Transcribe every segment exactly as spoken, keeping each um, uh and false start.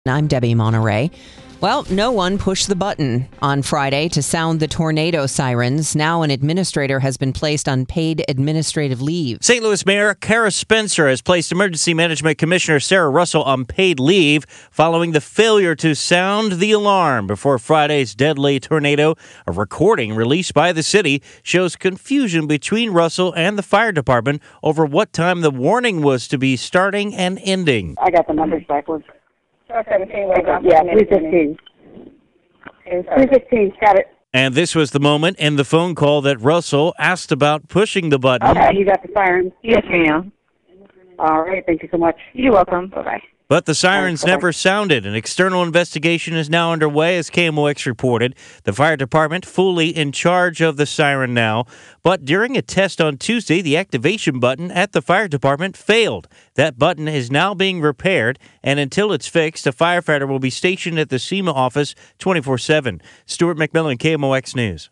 I'm Debbie Monterey. Well, no one pushed the button on Friday to sound the tornado sirens. Now an administrator has been placed on paid administrative leave. Saint Louis Mayor Kara Spencer has placed Emergency Management Commissioner Sarah Russell on paid leave following the failure to sound the alarm before Friday's deadly tornado. A recording released by the city shows confusion between Russell and the fire department over what time the warning was to be starting and ending. I got the numbers backwards. seventeen, yeah, three fifteen. three fifteen, got it. And this was the moment in the phone call that Russell asked about pushing the button. Okay, you got the siren? Yes, ma'am. All right, thank you so much. You're welcome. Bye-bye. But the sirens never sounded. An external investigation is now underway, as K M O X reported. The fire department fully in charge of the siren now. But during a test on Tuesday, the activation button at the fire department failed. That button is now being repaired, and until it's fixed, a firefighter will be stationed at the SEMA office twenty-four seven. Stuart McMillan, K M O X News.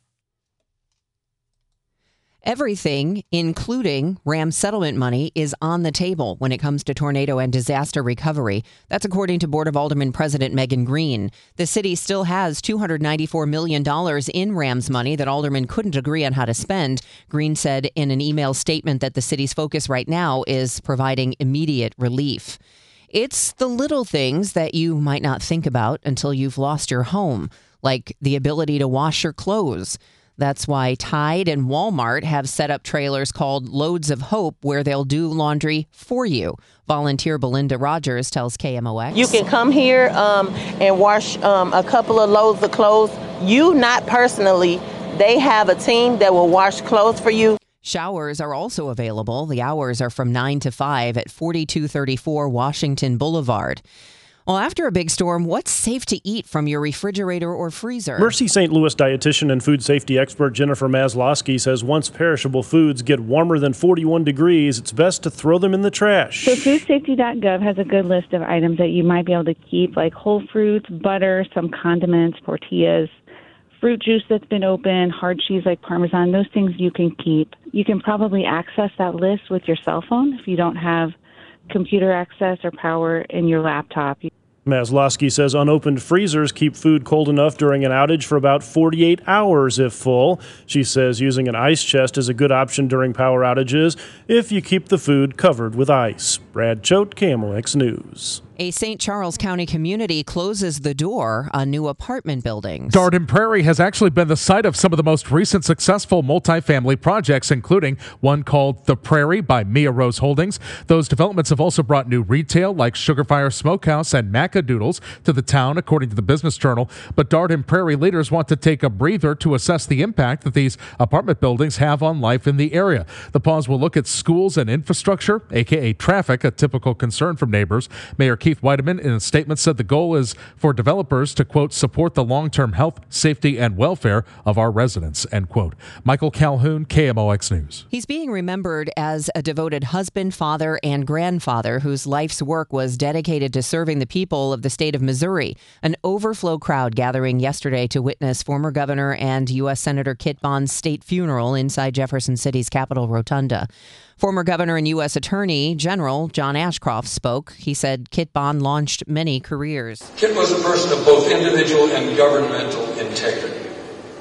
Everything, including Ram settlement money, is on the table when it comes to tornado and disaster recovery. That's according to Board of Aldermen President Megan Green. The city still has two hundred ninety-four million dollars in Ram's money that aldermen couldn't agree on how to spend. Green said in an email statement that the city's focus right now is providing immediate relief. It's the little things that you might not think about until you've lost your home, like the ability to wash your clothes. That's why Tide and Walmart have set up trailers called Loads of Hope where they'll do laundry for you. Volunteer Belinda Rogers tells K M O X. You can come here um, and wash um, a couple of loads of clothes. You, not personally. They have a team that will wash clothes for you. Showers are also available. The hours are from nine to five at forty-two thirty-four Washington Boulevard. Well, after a big storm, what's safe to eat from your refrigerator or freezer? Mercy Saint Louis dietitian and food safety expert Jennifer Maslowski says once perishable foods get warmer than forty-one degrees, it's best to throw them in the trash. So food safety dot gov has a good list of items that you might be able to keep, like whole fruits, butter, some condiments, tortillas, fruit juice that's been opened, hard cheese like Parmesan. Those things you can keep. You can probably access that list with your cell phone if you don't have computer access or power in your laptop. Maslowski says unopened freezers keep food cold enough during an outage for about forty-eight hours if full. She says using an ice chest is a good option during power outages if you keep the food covered with ice. Brad Choate, K M O X News. A Saint Charles County community closes the door on new apartment buildings. Darden Prairie has actually been the site of some of the most recent successful multifamily projects, including one called The Prairie by Mia Rose Holdings. Those developments have also brought new retail like Sugar Fire Smokehouse and Macadoodles to the town, according to the Business Journal. But Darden Prairie leaders want to take a breather to assess the impact that these apartment buildings have on life in the area. The pause will look at schools and infrastructure, aka traffic, a typical concern from neighbors. Mayor Keith Weideman in a statement said the goal is for developers to, quote, support the long-term health, safety, and welfare of our residents, end quote. Michael Calhoun, K M O X News. He's being remembered as a devoted husband, father, and grandfather whose life's work was dedicated to serving the people of the state of Missouri. An overflow crowd gathering yesterday to witness former governor and U S Senator Kit Bond's state funeral inside Jefferson City's Capitol Rotunda. Former Governor and U S Attorney General John Ashcroft spoke. He said Kit Bond launched many careers. Kit was a person of both individual and governmental integrity.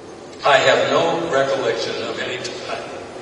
I have no recollection of any time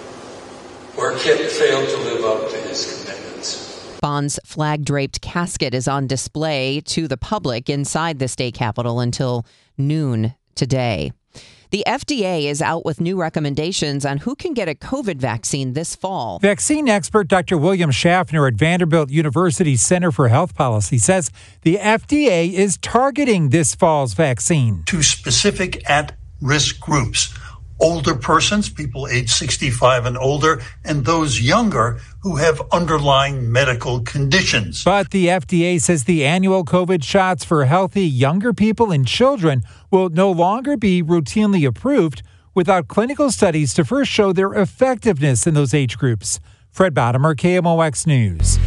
where Kit failed to live up to his commitments. Bond's flag-draped casket is on display to the public inside the state capitol until noon today. The F D A is out with new recommendations on who can get a COVID vaccine this fall. Vaccine expert Doctor William Schaffner at Vanderbilt University's Center for Health Policy says the F D A is targeting this fall's vaccine to specific at-risk groups. Older persons, people age sixty-five and older, and those younger who have underlying medical conditions. But the F D A says the annual COVID shots for healthy younger people and children will no longer be routinely approved without clinical studies to first show their effectiveness in those age groups. Fred Bottomer, K M O X News.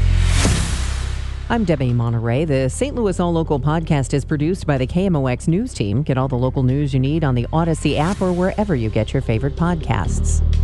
I'm Debbie Monterey. The Saint Louis All Local podcast is produced by the K M O X News team. Get all the local news you need on the Odyssey app or wherever you get your favorite podcasts.